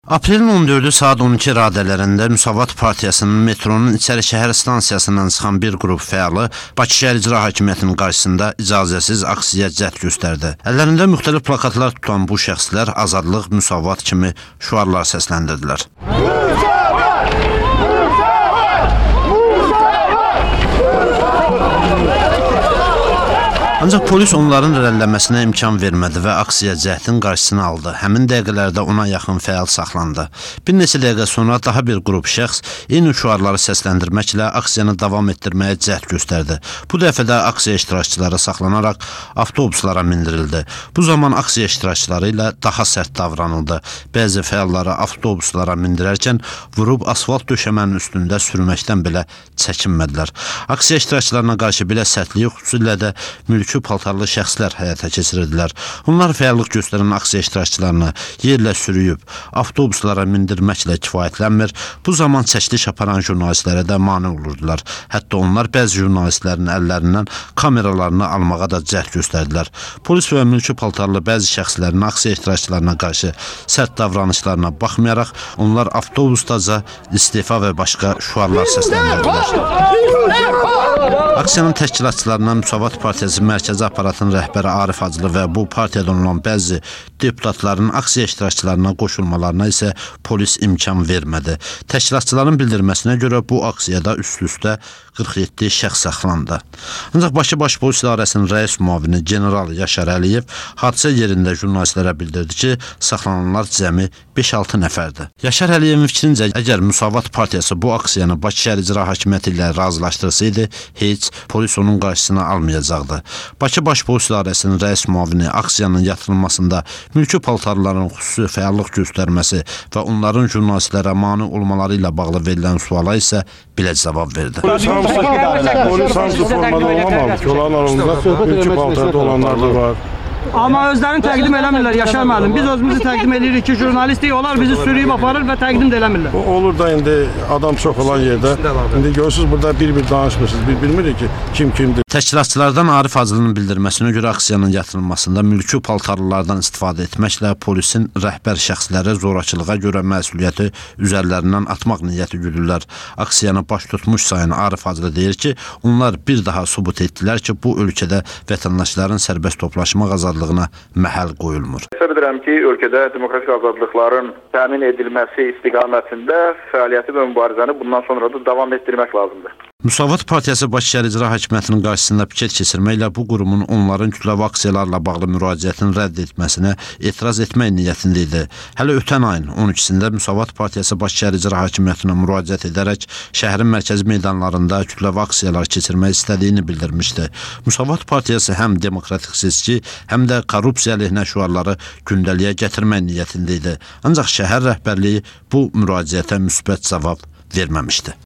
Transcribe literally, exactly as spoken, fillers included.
Aprelin on dördü saat on iki radələrində Müsavat Partiyasının metronun İçəri şəhər stansiyasından çıxan bir qrup fəalı Bakı Şəhər İcra Hakimiyyətinin qarşısında icazəsiz aksiya cəhd göstərdi. Əllərində müxtəlif plakatlar tutan bu şəxslər azadlıq, müsavat kimi şüarlar səsləndirdilər. Ancaq polis onların irəliləməsinə imkan vermədi və aksiya cəhdin qarşısını aldı. Həmin dəqiqələrdə ona yaxın fəal saxlandı. Bir neçə dəqiqə sonra daha bir qrup şəxs eyni şüarları səsləndirməklə aksiyanı davam etdirməyə cəhd göstərdi. Bu dəfə də aksiya iştirakçıları saxlanaraq avtobuslara mindirildi. Bu zaman aksiya iştirakçıları ilə daha sərt davranıldı. Bəzi fəalları avtobuslara mindirərkən vurub asfalt döşəmənin üstündə sürməkdən belə çəkinmədilər. Aksiya iştirakçılarına qarşı belə sərtliyi xüsusilə də mülki paltarlı şəxslər həyata keçirirdilər. Onlar fəallıq göstərən aksiya iştirakçılarını yerlə sürüyüb, avtobuslara mindirməklə kifayətlənmir, bu zaman çəkiliş aparan jurnalistlərə də mane olurdular. Hətta onlar bəzi jurnalistlərin əllərindən kameralarını almağa da cəhd göstərdilər. Polis və mülki paltarlı bəzi şəxslərin aksiya iştirakçılarına qarşı sərt davranışlarına baxmayaraq, onlar avtobusdaca istefa və başqa şüarlar səsləndirdilər. Aksiyanın təşkilatçılarından Müsavat Partiyası Mərkəzi Aparatının rəhbəri Arif Hacılı və bu partiyadan olan bəzi deputatların aksiya iştirakçılarına qoşulmalarına isə polis imkan vermədi. Təşkilatçıların bildirməsinə görə bu aksiyada üst-üstə qırx yeddi şəxs saxlandı. Ancaq Bakı Baş Polis İdarəsinin rəis müavini general Yaşar Əliyev hadisə yerində jurnalistlərə bildirdi ki, saxlananlar cəmi beş altı nəfərdir. Yaşar Əliyevin fikrincə, əgər Müsavat Partiyası bu aksiyanı Bakı Şəhər İcra Hakimiyyəti ilə razılaşdırsaydı, heç polis onun qarşısını almayacaqdı. Bakı Baş Polis İdarəsinin rəis müavini aksiyanın yatırılmasında mülki paltarların xüsusi fəallıq göstərməsi və onların jurnalistlərə mane olmaları ilə bağlı verilən suala isə belə cavab verdi. Polis hamısı formada olmamalı ki, onların arasında mülki paltarda olanlar da var. Amma özlərini təqdim eləmirlər, Yaşar müəllim. Biz özümüzü təqdim edirik ki, jurnalistik onlar bizi sürüyüb aparır və təqdim də eləmirlər. Olur da indi adam çox olan yerdə. İndi görürsünüz, burada bir-bir danışmırsınız. Bir bilmirik ki, kim kimdir. Təşkilatçılardan Arif Hacılının bildirməsinə görə aksiyanın yatırılmasında mülki paltarlılardan istifadə etməklə polisin rəhbər şəxsləri zorakılığa görə məsuliyyəti üzərlərindən atmaq niyyəti güdürlər. Aksiyanı baş tutmuş sayın Arif Hacılı deyir ki, onlar bir daha sübut etdilər ki, bu ölkədə vətəndaşların sərbəst toplaşmaq azadlığına məhəl qoyulmur. Hesab edirəm ki, ölkədə demokratik azadlıqların təmin edilməsi istiqamətində fəaliyyəti və mübarizəni bundan sonra da davam etdirmək lazımdır. Müsavat Partiyası Bakı Şəhər İcra Hakimiyyətinin qarşısında piket keçirməklə bu qurumun onların kütləvi aksiyalarla bağlı müraciətini rədd etməsinə etiraz etmək niyyətində idi. Hələ ötən ayın on ikisində Müsavat Partiyası Bakı Şəhər İcra Hakimiyyətinə müraciət edərək şəhərin mərkəzi meydanlarında kütləvi aksiyalar keçirmək istədiyini bildirmişdi. Müsavat Partiyası həm demokratik seçki, həm də korrupsiya əleyhinə şüarları gündəliyə gətirmək niyyətində idi. Ancaq şəhər rəhbərliyi bu müraciətə müsbət cavab verməmişdi.